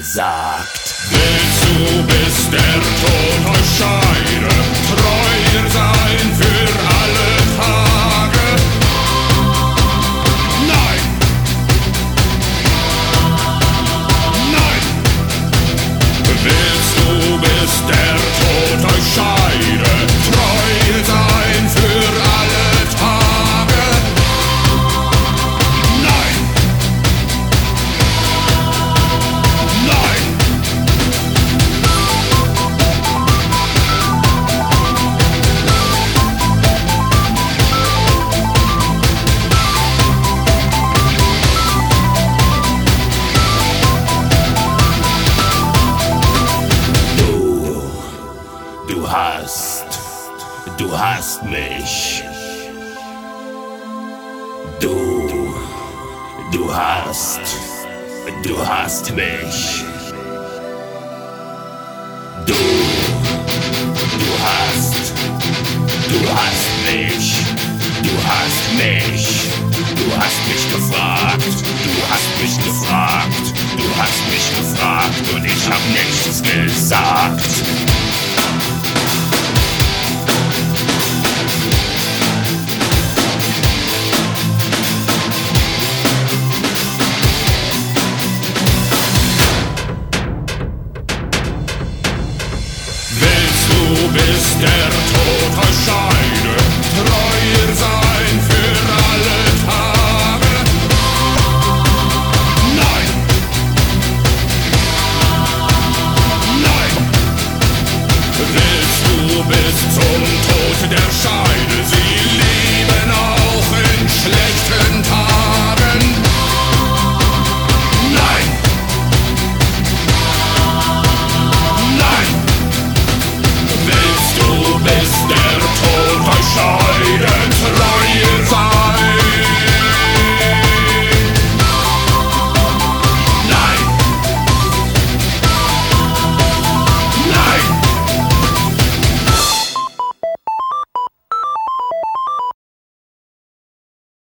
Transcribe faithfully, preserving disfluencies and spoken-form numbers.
gesagt. Willst du, bis der Tod euch scheide, treu sein für alle Tage? Nein! Nein! Willst du, bis der Tod euch scheide, treu sein für alle Tage? Nein! Nein! Du hast, du hast mich. Du, du hast, du hast mich. Du, du hast, du hast mich. Du hast mich. Du hast mich gefragt. Du hast mich gefragt. Du hast mich gefragt und ich hab nichts gesagt. Willst du, bis der Tod euch scheide, treu